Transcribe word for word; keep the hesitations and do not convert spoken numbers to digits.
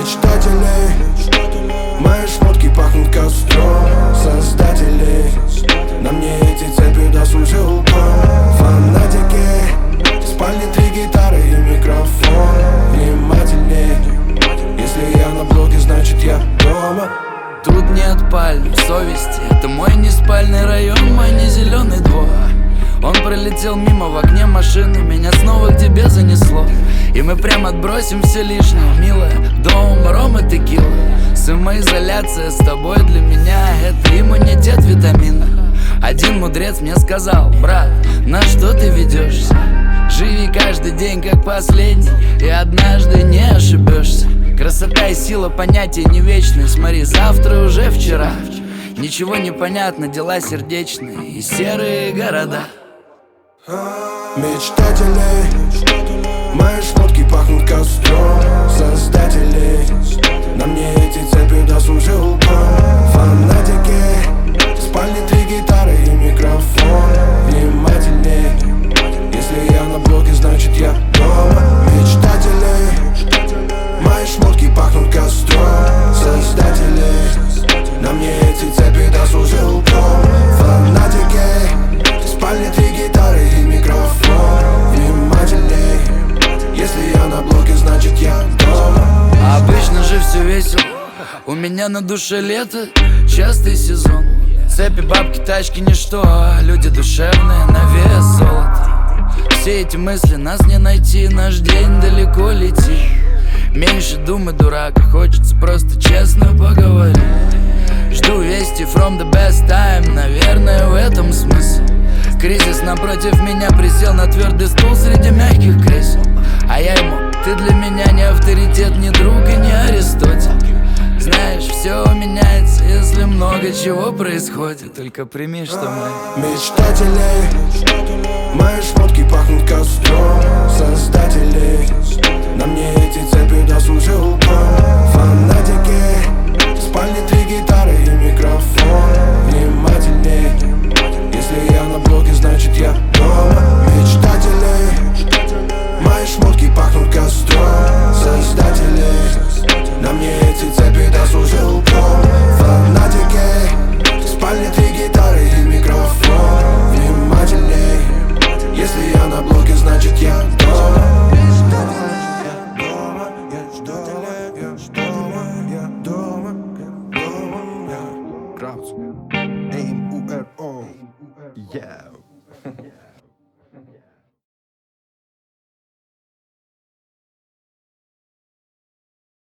Мечтатели, мои шмотки пахнут костром. Создатели, на мне эти цепи дослужил ком. Фанатики, в спальне три гитары и микрофон. Внимательней, если я на блоге, значит я дома. Тут нет пальм совести, это мой не спальный район, мой не зеленый двор. Он пролетел мимо в окне машины, меня снова к тебе занесло. И мы прям отбросим все лишнее, милая. Дом, ром и текила. Самоизоляция с тобой для меня — это иммунитет витамина. Один мудрец мне сказал: брат, на что ты ведешься? Живи каждый день как последний, и однажды не ошибешься. Красота и сила понятия не вечны. Смотри, завтра уже вчера. Ничего не понятно, дела сердечные и серые города. Мечтатели, мои шмотки пахнут костром. Создатели, на мне эти цепи дослужил ком. Фанатики, в спальне три гитары и микрофон. Внимательней, если я на блоге, значит я дома. Мечтатели, мои шмотки пахнут костром. Создатели, на мне эти цепи дослужил ком. Фанатики, в спальне три гитары и микрофон. Внимательней, если я на блоге, значит я дома. А обычно же все весело, у меня на душе лето, частый сезон. Цепи, бабки, тачки, ничто, а люди душевные на вес золота. Все эти мысли, нас не найти, наш день далеко летит. Меньше думай, дурак, хочется просто честно поговорить. Жду вести from the best time, наверное, в этом смысл. Кризис напротив меня присел на твердый стул среди мягких кресел. А я ему: ты для меня не авторитет, не друг и не Аристотель. Знаешь, все меняется, если много чего происходит. Только прими, что мы Мечтатели, мои шмотки пахнут костром. Создатели,